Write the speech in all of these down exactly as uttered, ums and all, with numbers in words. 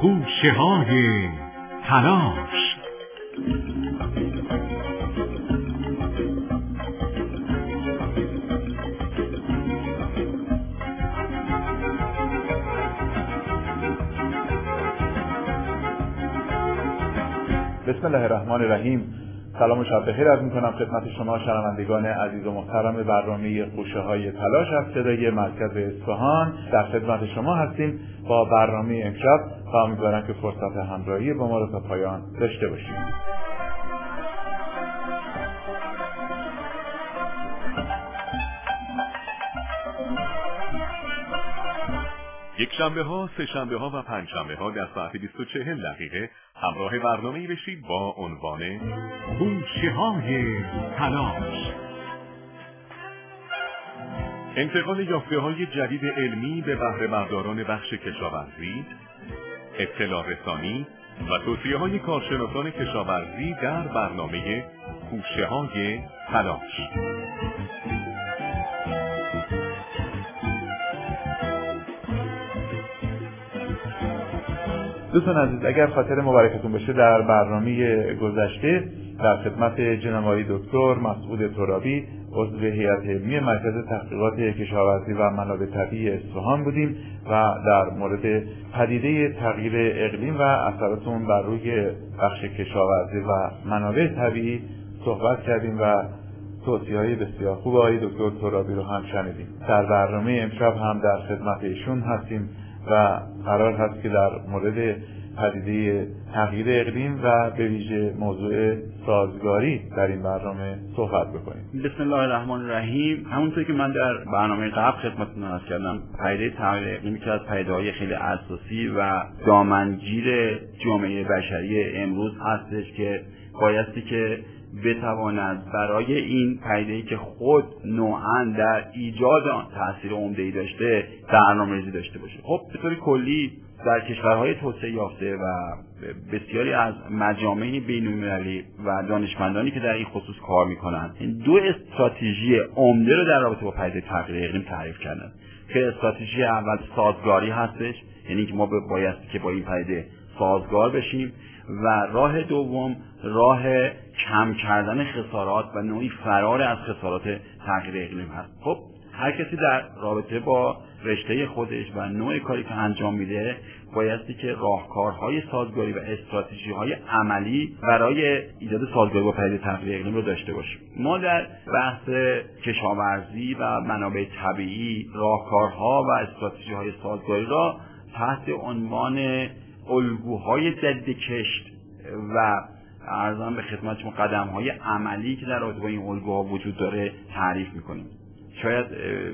خوشه های تلاش. بسم الله الرحمن الرحیم. سلام و شب بخیر عرض می‌کنم خدمت شما شنوندگان عزیز و محترم برنامه خوشه های تلاش از صدای مرکز اصفهان. در خدمت شما هستیم با برنامه امشب و امیدوارم که فرصت همراهی با ما را تا پایان داشته باشید. یک شنبه ها، سه شنبه ها و پنج شنبه ها در ساعت بیست و چهل دقیقه همراه برنامه‌ای بشید با عنوان خوشه های تلاش. انتقال یافته های جدید علمی به بهره برداران بخش کشاورزی، اطلاع رسانی و توصیه های کارشناسان کشاورزی در برنامه خوشه های تلاش. دوستان عزیز، اگر خاطر مبارکتون بشه در برنامه گذشته در خدمت جناب آقای دکتر مسعود ترابی عضو هیئت علمی مرکز تحقیقات کشاورزی و منابع طبیعی اصفهان بودیم و در مورد پدیده تغییر اقلیم و اثرات اون بر روی بخش کشاورزی و منابع طبیعی صحبت کردیم و توصیه‌های بسیار خوب آقای دکتر ترابی رو هم شنیدیم. در برنامه امشب هم در خدمت ایشون هستیم و قرار هست که در مورد پدیده تغییر اقلیم و به ویژه موضوع سازگاری در این برنامه صحبت بکنیم. بسم الله الرحمن الرحیم. همونطور که من در برنامه قبل خدمتتون عرض کردم، پدیده تغییر اقلیم یکی از پدیده‌های خیلی اساسی و دامنگیر جامعه بشری امروز هستش که بایستی که بتواند برای این پدیده‌ای که خود نوعاً در ایجاد آن تأثیر عمده‌ای داشته برنامه‌ریزی داشته باشه. خب به طور کلی در کشورهای توسعه یافته و بسیاری از مجامع بین‌المللی و دانشمندانی که در این خصوص کار می‌کنند دو استراتژی عمده رو در رابطه با پدیده تغییر اقلیم تعریف کردند که استراتژی اول سازگاری هستش، یعنی که ما بایستی که با این پدیده سازگار بشیم، و راه دوم راه کم کردن خسارات و نوعی فرار از خسارات تغییر اقلیم هست. خب هر کسی در رابطه با رشته خودش و نوع کاری که انجام میده بایستی که راهکارهای سازگاری و استراتژی‌های عملی برای ایجاد سازگاری با پدیده تغییر اقلیم رو داشته باشیم. ما در بحث کشاورزی و منابع طبیعی راهکارها و استراتژی‌های سازگاری را تحت عنوان الگوهای جدید کشت و عرضم به خدمت شما قدم‌های عملی که در رابطه با این الگوها وجود داره تعریف می‌کنیم. شاید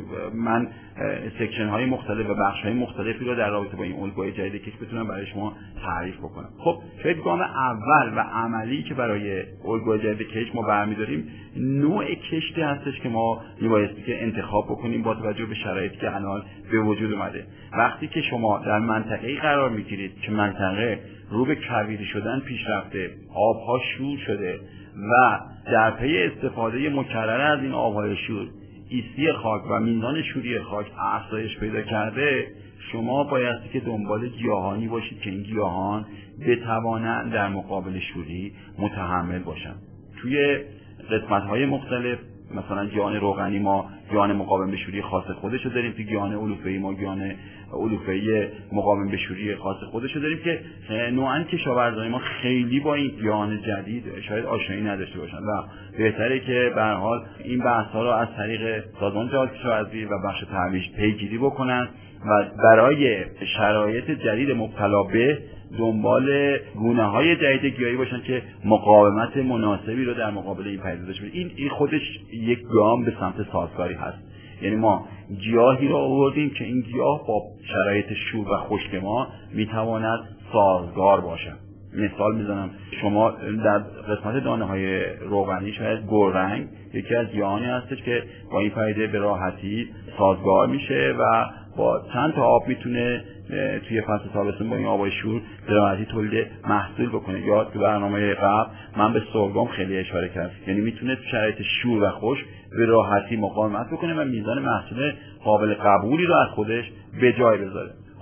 من سکشن های مختلف و بخش های مختلفی رو در رابطه با این الگوهای جدید کشت بتونم برای شما تعریف بکنم. خب شاید گام اول و عملی که برای الگوهای جدید کشت ما برمی‌داریم نوع کشتی هستش که ما میبایستی که انتخاب بکنیم با توجه به شرایطی که الان به وجود اومده. وقتی که شما در منطقه‌ای قرار میگیرید که منطقه رو به کویری شدن پیش رفته، آبها شور شده و در پی استفاده مکرر از این آبهای شور ایستی خاک و میزان شوری خاک افزایش پیدا کرده، شما بایستی که دنبال گیاهانی باشید که این گیاهان بتوانند در مقابل شوری متحمل باشند. توی قسمت‌های مختلف مثلا گیاهان روغنی ما گیاهان مقاوم به شوری خاص خودش رو داریم، توی گیاهان علوفه‌ای ما گیاهان علوفه‌ای مقاوم به شوری خاص خودش رو داریم که نوعاً کشاورزای ما خیلی با این گیاهان جدید شاید آشنایی نداشته باشن و بهتره که به هر حال این بحث‌ها رو از طریق سازمان جهاد کشاورزی و بخش ترویج پیگیری بکنن و برای شرایط جدید مبتلا به دنبال گونه‌های جدید گیاهی باشن که مقاومت مناسبی رو در مقابل این پدیده داشته باشن. این این خودش یک گام به سمت سازگاری هست. یعنی ما گیاهی رو آوردیم که این گیاه با شرایط شور و خشک ما میتواند سازگار باشه. مثال میزنم، شما در قسمت دانه‌های روغنی شاید گلرنگ یکی از گیاهانی هستش که با این پدیده به راحتی سازگار میشه و با چند تا آب میتونه توی فصل تابستون با این آبای شور به راحتی تولید محصول بکنه. یا تو برنامه قبل من به سرگم خیلی اشاره کردم، یعنی میتونه تو شرایط شور و خشک به راحتی مقاومت بکنه و میزان محصول قابل قبولی رو از خودش به جای بذاره. خب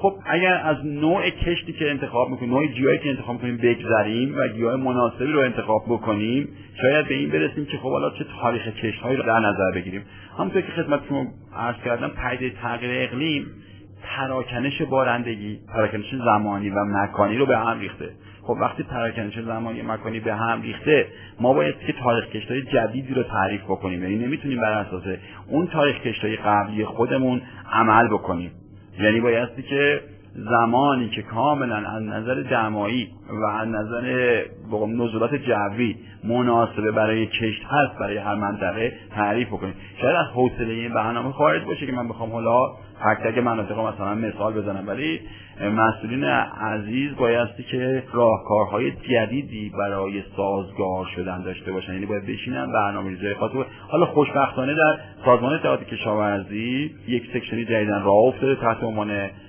خب اگر از نوع کشتی که انتخاب میکنیم، نوع گیاهی که انتخاب میکنیم بگذریم و گیاه مناسبی رو انتخاب بکنیم، شاید به این برسیم که خب حالا چه تاریخ کشت‌هایی رو در نظر بگیریم. همونطور که خدمتتون عرض کردم، پدیده تغییر اقلیم پراکنش بارندگی، پراکنش زمانی و مکانی رو به هم ریخته. خب وقتی پراکنش زمانی و مکانی به هم ریخته، ما باید که تاریخ کشت‌های جدیدی رو تعریف بکنیم. یعنی نمیتونیم بر اساس اون تاریخ کشت‌های قبلی خودمون عمل بکنیم. یعنی بایستی که زمانی که کاملا از نظر دمایی و از نظر نزولات جوی مناسبه برای کشت هست برای هر منطقه تعریف بکنیم. شاید از حوصله این برنامه خارج باشه که من بخوام حالا تک تک مناطق مثلا مثال بزنم، ولی مسئولین عزیز بایستی که راهکارهای جدیدی برای سازگار شدن داشته باشن. یعنی باید بشینن برنامه‌ریزی خاطر. حالا خوشبختانه در سازمان اطلاعات کشاورزی یک سکشنی جدیدن راه افتاده تحت عنوان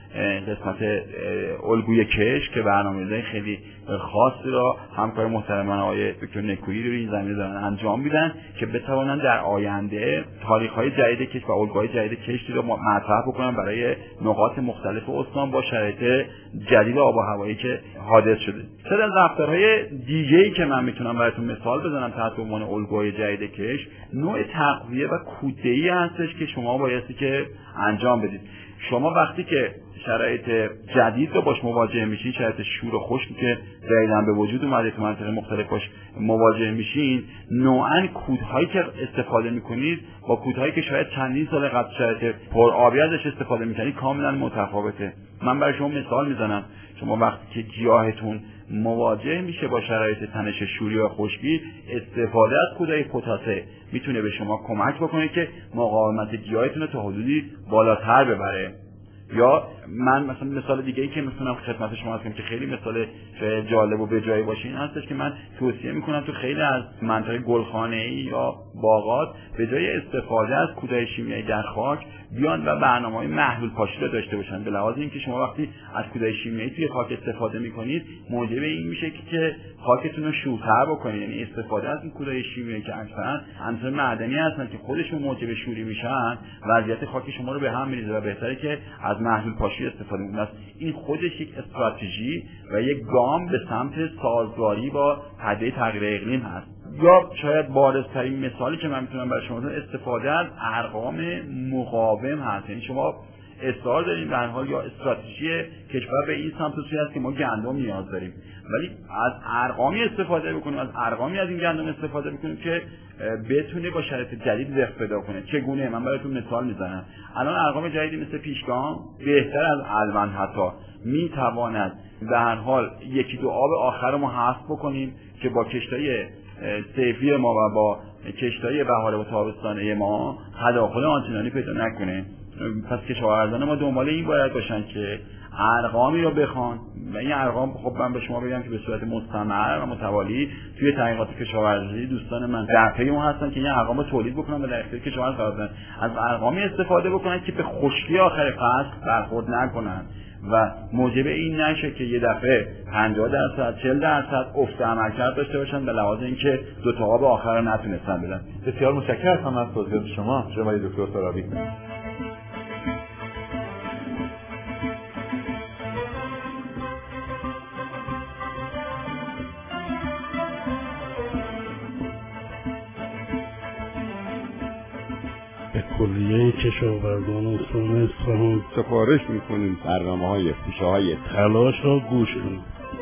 قسمت الگوی کشت که برنامه‌ریزی خیلی خاصی را همکار محترم من آقای دکتر نکویی رو این زمینه دارن انجام میدن که بتوانن در آینده تاریخ‌های جدید کشت و الگوهای جدید کشتی رو مطرح بکنن برای نقاط مختلف استان با شرایط جدید آب و هوایی که حادث شده. شاید از رفتارهای دیگه‌ای که من میتونم براتون مثال بزنم تحت عنوان الگوهای جدید کشت، نوع تقویه و کوددهی هستش که شما بایستی که انجام بدید. شما وقتی که شرایط جدید رو باش مواجه میشین، شرایط شور و خشکی که جدیداً به وجود اومده تو مناطق مختلف باش مواجه میشین، نوعاً کودهایی که استفاده میکنید با کودهایی که شاید چندین سال قبل شرایط پرآبی ازش استفاده میکنید کاملاً متفاوته. من برای شما مثال میزنم. شما وقتی که گیاهتون مواجه میشه با شرایط تنش شوری و خشکی، استفاده از کودهای پتاسه میتونه به شما کمک بکنه که مقاومت گیاهتون رو تا حدودی بالاتر ببره. یا من مثلا مثال دیگه ای که میتونم خدمت شما بگم که خیلی مثال جالب و به جایی باشه این هستش که من توصیه میکنم تو خیلی از مناطق گلخانه‌ای یا باغات به جای استفاده از کودهای شیمیایی در خاک بیان و برنامه‌های محلول پاشی رو داشته باشن. به لحاظ اینکه شما وقتی از کودهای شیمیایی توی خاک استفاده میکنید موجب این میشه که خاکتون رو شورتر بکنید. یعنی استفاده از این کودهای شیمیایی که اکثرا عناصر معدنی هستن که خودشون موجب شوری میشن، وضعیت خاک شما رو به هم میریزه و بهتره که از محلول پاشی استفاده کنید. این خودش یک استراتژی و یک گام به سمت سازگاری با پدیده تغییر اقلیم هست. یا شاید بارزترین مثالی که من میتونم برای شما بزنم استفاده از ارقام مقاوم هست. یعنی شما اصرار داریم در حال یا استراتژی کشور به این سمت سوی است که ما گندم نیاز داریم، ولی از ارقامی استفاده بکنیم، از ارقامی از این گندم استفاده بکنیم که بتونه با شرایط جدید رفت پیدا کنه. چگونه؟ من براتون مثال میزنم. الان ارقام جدیدی مثل پیشگام بهتر از الوند حتی میتواند به هر حال یکی دو آب آخر رو ما حذف بکنیم که با کشتای صیفی ما و با کشتای بهار و تابستانه ما تداخل آنچنانی پیدا نکنه. پس کشاورزان ما دنبال این باید باشن که ارقامی رو بخوان و این ارقام خب من به شما بگم که به صورت مستمر و متوالی توی تحقیقات کشاورزی دوستان من در پی اون هستن که این ارقام رو تولید بکنن و در اختیار کشاورز قرار بدن. از ارقامی استفاده بکنن که به خشکی آخر فصل برخورد نکنن و موجب این نشه که یه دفعه پنجاه درصد چهل درصد افت عملکرد داشته باشن به لحاظ اینکه دو تا آب آخر رو نتونستن بدن. بسیار متشکرم از توضیحات شما جناب دکتر ترابی. کلیه کشاورزان استان اصفهان سفارش میکنیم برنامه‌های پیشه‌های تلاش را گوش کنید.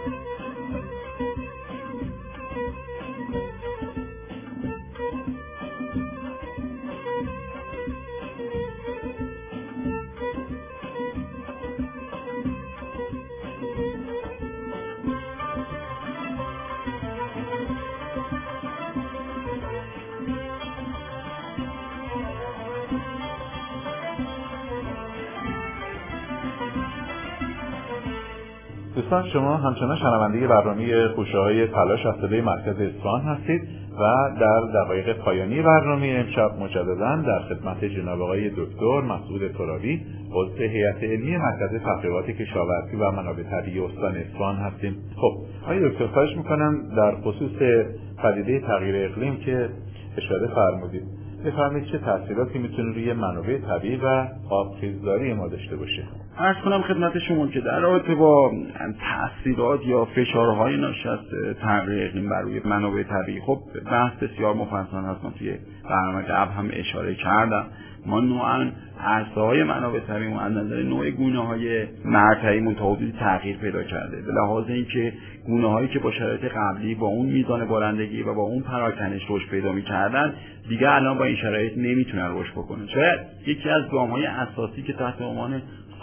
دوستان شما همچنان شنونده برنامه خوشه‌های تلاش از صدای مرکز اصفهان هستید و در دقایق پایانی برنامه امشب مجددا در خدمت جناب آقای دکتر مسعود ترابی عضو هیئت علمی مرکز تحقیقات کشاورزی و منابع طبیعی استان اصفهان هستیم. خب آقای دکتر خواهش میکنم در خصوص پدیده تغییر اقلیم که اشاره فرمودید بفرمایید چه تأثیراتی میتونه روی منابع طبیعی و آبخیزداری ما داشته باشه؟ عرض کنم خدمت شما که در رابطه با تأثیرات یا فشارهای ناشی از تغییر اقلیم بر روی منابع طبیعی، خب بحث بسیار مفصل هست. من توی برنامه قبل هم اشاره کردم. ما نوعاً عرصه‌های منابع طبیعی از نظر نوع گونه‌های مرتعی متعاقبی تغییر پیدا کرده، به لحاظ اینکه گونه‌هایی که با شرایط قبلی با اون میزان بارندگی و با اون پراکنش رشد پیدا می‌کردن دیگه الان با این شرایط نمیتونن رشد بکنن. شاید یکی از گام‌های اساسی که تحت عنوان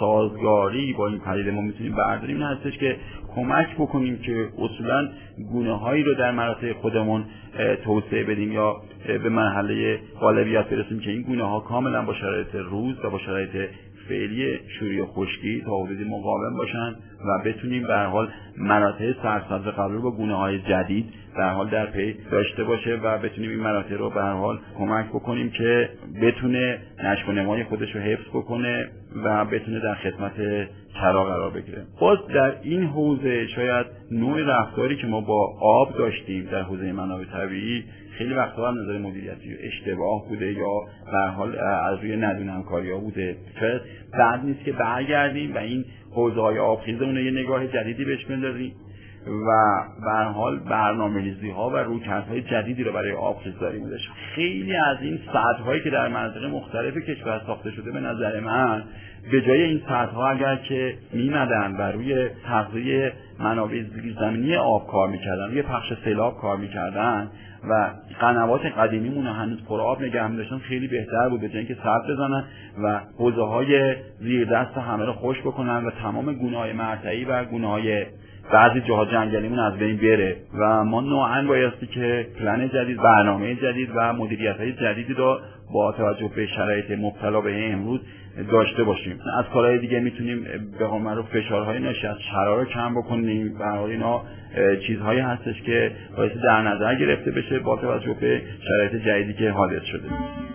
سازگاری با این پدیده ما میتونیم برداریم این هستش که کمک بکنیم که اصولاً گونه‌هایی رو در مناطق خودمون توسعه بدیم یا به مرحله غالبیت برسیم که این گونه‌ها کاملاً با شرایط روز و با شرایط فعلی شوری و خشکی تا حدودی مقاوم باشن و بتونیم به هر حال مناطق سرسبز قبل رو با گونه‌های جدید به هر حال در پی داشته باشه و بتونیم این مناطق رو به هر حال کمک بکنیم که بتونه نشو و نمای خودش رو حفظ بکنه و بتونه در خدمت چرا قرار بگیره. باز در این حوزه شاید نوع رفتاری که ما با آب داشتیم در حوزه منابع طبیعی خیلی وقتا از نظر مدیریتی اشتباه بوده یا به هر حال از روی ندون همکاری‌ها بوده. شاید بعد نیست که برگردیم و این حوزه‌های آبخیزمون رو یه نگاه جدیدی بهش بندازیم و به هر حال برنامه‌ریزی‌ها و رویکردهای جدیدی رو برای آبخیزداری داشتیم. خیلی از این سدهایی که در مناطق مختلف کشور ساخته شده به نظر من به جای این سدها اگر که میمدن و روی تغذیه منابع زیرزمینی آب کار میکردن، روی پخش سیلاب کار میکردن و قنوات قدیمیمون رو هنوز پر آب نگه می‌داشتن خیلی بهتر بود، به جای اینکه سد بزنن و حوزه‌های زیردست همه رو خشک بکنن و تمام گونه‌های مرتعی و گونه‌های بعضی جاها جنگلیمون از بین بره و ما نوعاً بایستی که پلن جدید، برنامه جدید و مدیریت‌های جدیدی رو با توجه به شرایط مبتلا به امروز داشته باشیم. از کارهای دیگه میتونیم به قول معروف فشارهای ناشی از شرا رو کم بکنیم. به هر حال اینا چیزهایی هستش که باید در نظر گرفته بشه با توجه به شرایط جدیدی که حادث شده.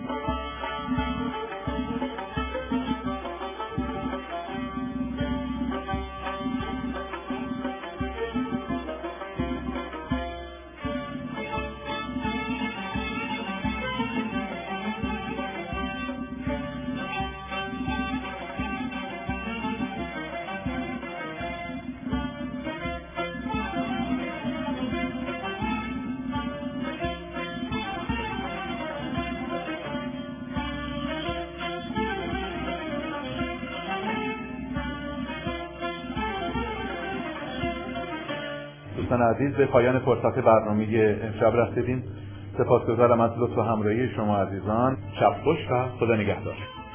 دوستان عزیز، به پایان فرصت برنامه امشب رسیدیم. سپاسگزارم از لطف و همراهی شما عزیزان. شب خوش و خدا نگهدار.